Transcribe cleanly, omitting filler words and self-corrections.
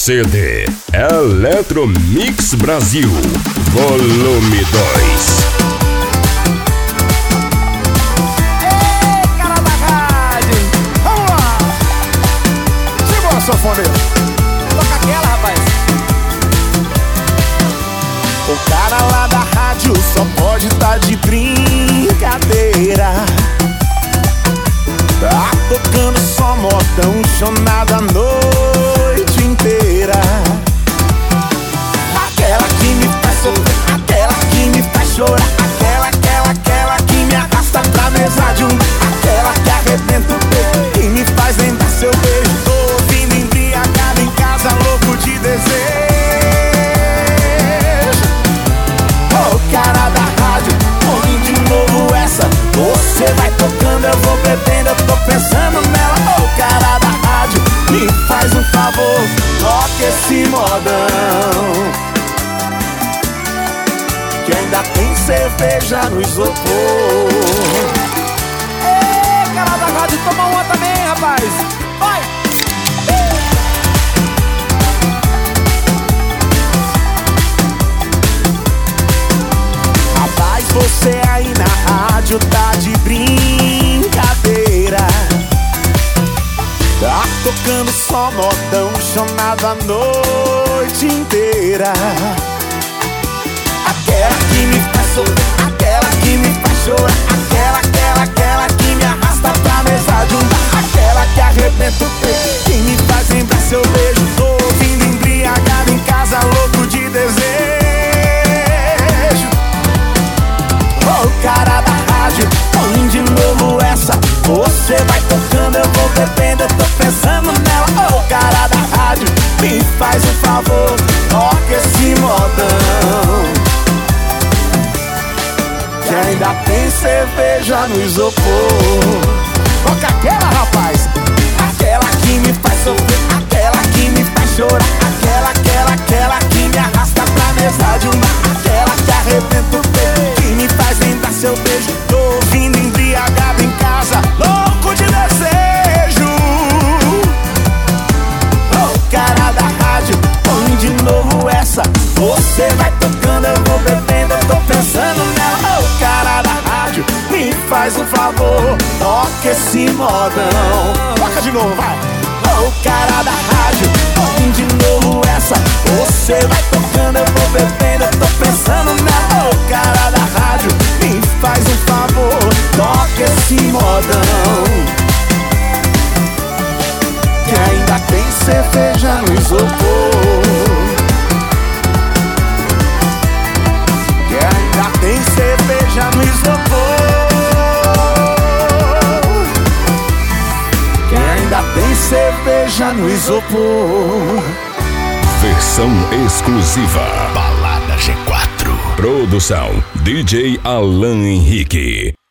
CD Eletro Mix Brasil, Volume 2. Ei, cara da rádio, vamos lá! Segura a sanfoneira. Toca aquela, rapaz. O cara lá da rádio só pode tá de brincadeira. Tá tocando só modão, chonado a noite inteira. Aquela que me faz sofrer, aquela que me faz chorar, aquela que me arrasta pra mesa de um bar, aquela que arrebenta o peito e me faz lembrar seu beijo. Tô ouvindo embriagado em casa, louco de desejo. Ô cara da rádio, põe de novo essa. Você vai tocando, eu vou bebendo, eu tô pensando nela. Ô cara da rádio, me faz um favor, toque esse modão, que ainda tem cerveja no isopor. Ei, cara da rádio, toma uma também, rapaz. Vai! Rapaz, você aí na rádio tá de brincadeira. Tá tocando só modão, chonado a noite inteira. Aquela que me faz sofrer, aquela que me faz chorar, aquela que me arrasta pra mesa de um bar, aquela que arrebenta o peito, que me faz lembrar seu beijo. Tô ouvindo embriagado em casa, louco de desejo. Ô cara da rádio, põe de novo essa. Você vai tocando, eu vou bebendo, eu tô pensando nela. Ô cara da rádio, me faz um favor, toque esse modão, que ainda tem cerveja no isopor. Toca aquela, rapaz. Aquela que me faz sofrer, aquela que me faz chorar, aquela que me arrasta pra mesa de um bar, aquela que arrebenta o peito, que me faz lembrar seu beijo. Tô ouvindo embriagado em casa, louco de desejo. Ô cara da rádio, põe de novo essa. Você vai tocando, eu vou bebendo, eu tô pensando nela. Ô cara da rádio, me faz um favor, toque esse modão. Toca de novo, vai! Ô cara da rádio, põe de novo essa. Você vai tocando, eu vou bebendo, eu tô pensando nela. Ô cara da rádio, me faz um favor, toque esse modão, que ainda tem cerveja no isopor. Que ainda tem cerveja no isopor. Que ainda tem cerveja no isopor. Versão exclusiva Balada G4. Produção DJ Alan Henrique.